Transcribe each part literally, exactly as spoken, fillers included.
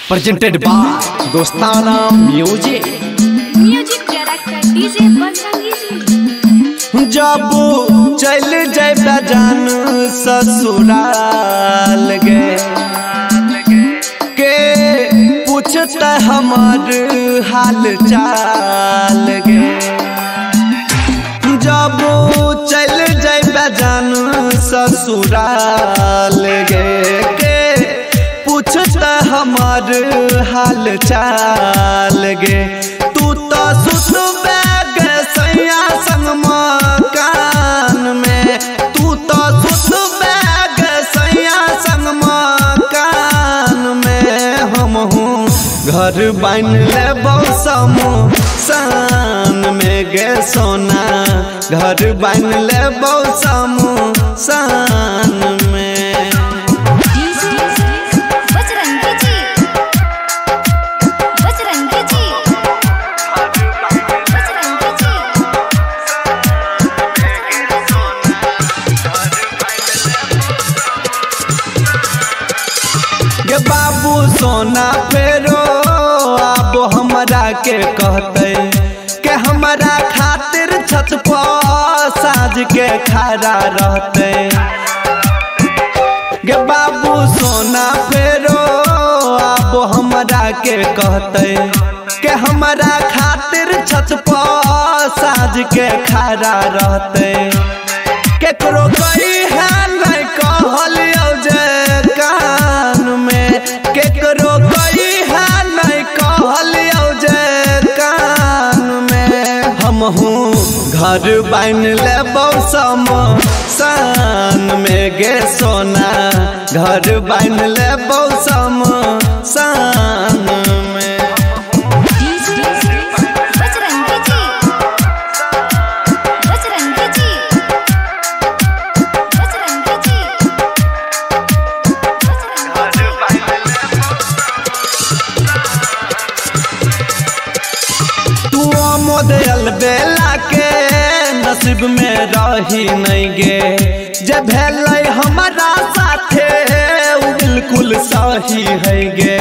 presented by Dostana Music. Music director DJ Bajrangi ji. जब चल जाए जान ससुराल गे के पूछता हमार हाल चाल गे। जब चल जाए जान ससुराल गे के पूछता हमार हाल चाल गे। तू तो सुत बैग सैया संग मकान में, तू तो सुत बैग सैया संग मकान में। हम हूँ घर बन ले बौसमो सान में गे सोना, घर बन ले बौसमो सान में। बजरंगी जी, बजरंगी जी, बजरंगी जी। गे बाबू सोना फेरो अब हमरा के कहते के हमरा खातिर छत पर साज के खड़ा रहते। गे बाबू सोना फेरो अब हमरा के कहते के हमरा खातिर छत पर साज के खड़ा रहते। केकरो कई है नहीं कहलियो जे कान में, केकरो कई है नहीं कहलियो जे कान में। हम हूँ घर बन ले बौसमो सान में गे सोना, घर बन ले बौसमो सान में। बजरंगी जी, बजरंगी जी, बजरंगी जी, तू मोदल बेला के नसीब में रही नहीं गे, जे भेलै हमारा साथे उ बिल्कुल सही है गे।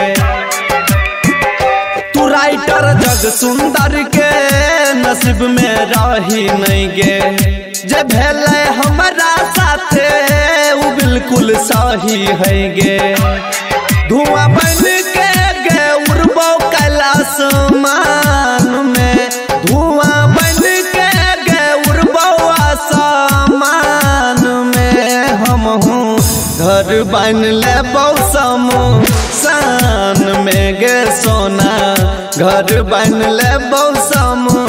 तू राइटर जग सुंदर के नसीब में रही नहीं गे, जे भेलै हमारा साथे उ बिल्कुल सही है गे। धुआं बन के गे उड़बो कैलाश मान में, धुआं बन के गे उड़बो आसमान में। हम हूँ घर बन ले बौसमो सान में गे सोना, घर बन ले बौसमो